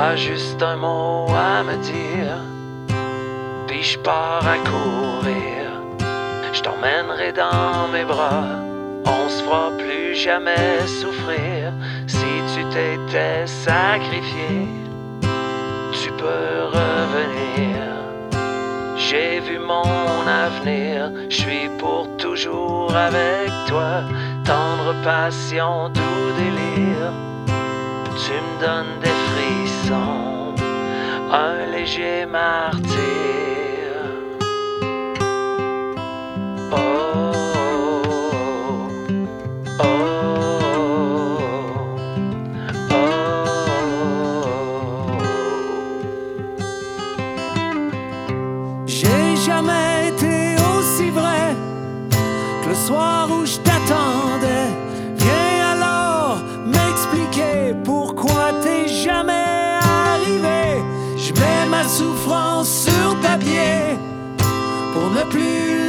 T'as juste un mot à me dire, puis je pars à courir. Je t'emmènerai dans mes bras, on se fera plus jamais souffrir. Si tu t'étais sacrifié, tu peux revenir. J'ai vu mon avenir, je suis pour toujours avec toi. Tendre passion, doux délire, tu me donnes des frissons, un léger martyr. Oh, oh, oh, oh. J'ai jamais été aussi vrai que le soir où je t'attendais. Viens alors m'expliquer pourquoi t'es jamais arrivé. Je mets ma souffrance sur papier pour ne plus